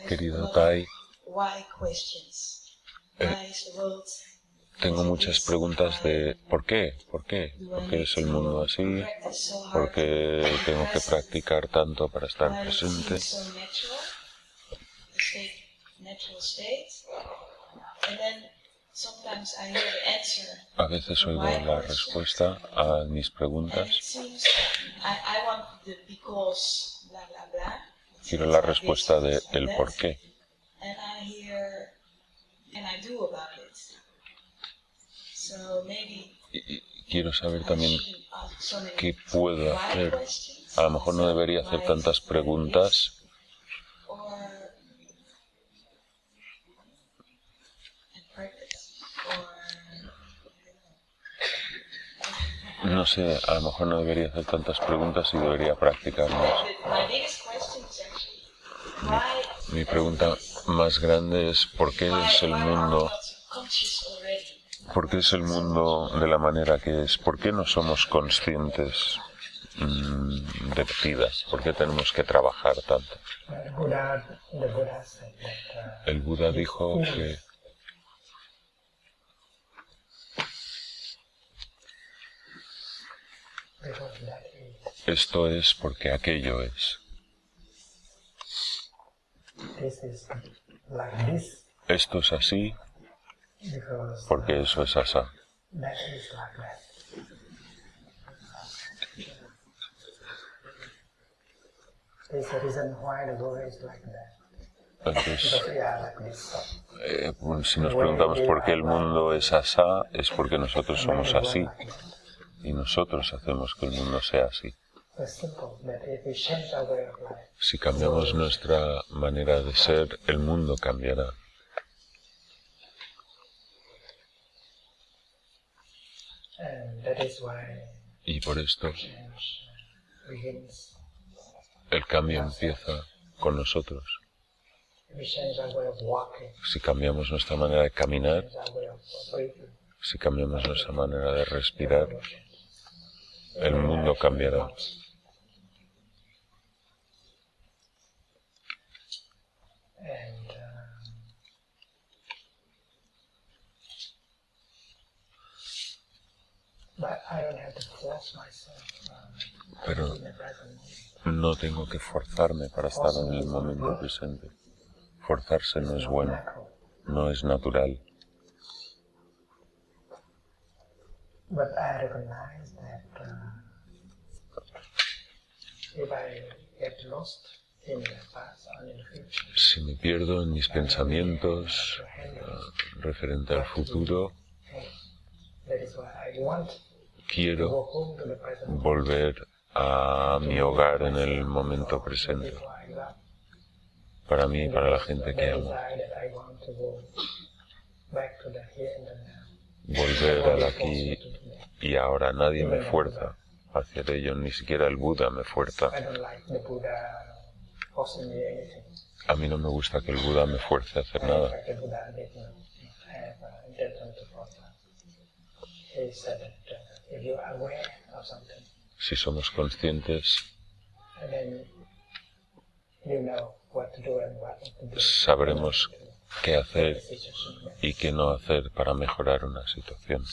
Querido Tai, tengo muchas preguntas de ¿por qué? ¿Por qué? ¿Por qué es el mundo así? ¿Por qué tengo que practicar tanto para estar presente? A veces oigo la respuesta a mis preguntas. Quiero la respuesta de el por qué. Y quiero saber también qué puedo hacer. A lo mejor no debería hacer tantas preguntas. No sé, a lo mejor no debería hacer tantas preguntas y debería practicar más. Mi pregunta más grande es ¿por qué es el mundo? ¿Por qué es el mundo de la manera que es? ¿Por qué no somos conscientes de vida? ¿Por qué tenemos que trabajar tanto? El Buda dijo que esto es porque aquello es. Esto es así porque eso es así. Entonces, si nos preguntamos por qué el mundo es asá, es porque nosotros somos así y nosotros hacemos que el mundo sea así. Si cambiamos nuestra manera de ser, el mundo cambiará. Y por esto, el cambio empieza con nosotros. Si cambiamos nuestra manera de caminar, si cambiamos nuestra manera de respirar, el mundo cambiará. Pero no tengo que forzarme para estar en el momento presente. Forzarse no es bueno, no es natural. Si me pierdo en mis pensamientos referente al futuro, quiero volver a mi hogar en el momento presente. Para mí y para la gente que amo. Volver al aquí y ahora. Nadie me fuerza hacia ello, ni siquiera el Buda me fuerza. A mí no me gusta que el Buda me fuerce a hacer nada. Si somos conscientes, sabremos qué hacer y qué no hacer para mejorar una situación.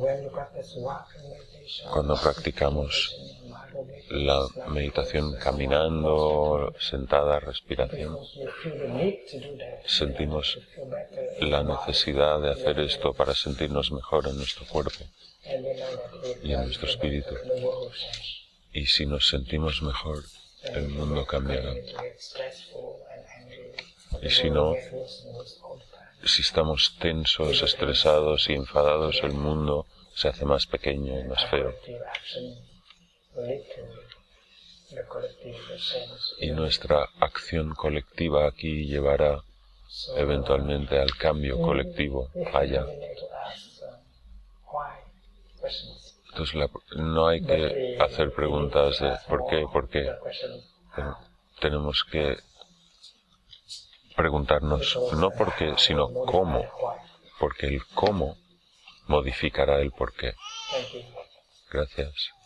Cuando practicamos la meditación caminando, sentada, respiración, sentimos la necesidad de hacer esto para sentirnos mejor en nuestro cuerpo y en nuestro espíritu. Y si nos sentimos mejor, el mundo cambiará. Y si no, si estamos tensos, estresados y enfadados, el mundo se hace más pequeño y más feo. Y nuestra acción colectiva aquí llevará eventualmente al cambio colectivo allá. Entonces no hay que hacer preguntas de ¿por qué? Pero tenemos que preguntarnos no por qué, sino cómo, porque el cómo modificará el por qué. Gracias.